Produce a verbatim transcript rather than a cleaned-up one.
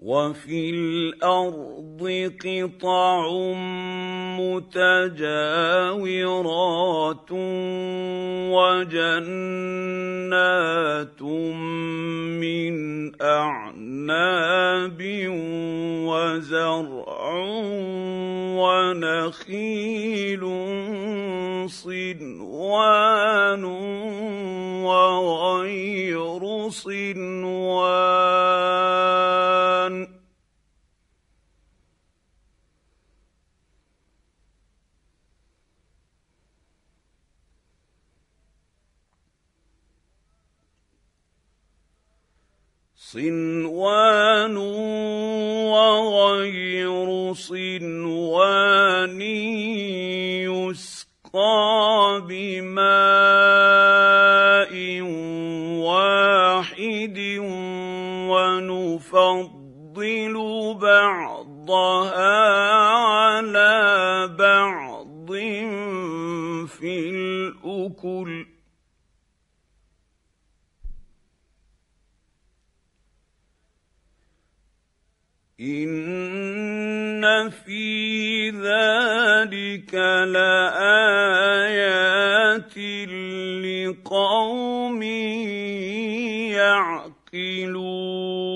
وفي الارض قطع متجاورات وجنات من اعناب وزرع ونخيل صنوان وغير صنوان صنوان وغير صنوان يسقى بماء واحد ونفضل بعضها على بعض في الأكل إن في ذلك لآيات لقوم يعقلون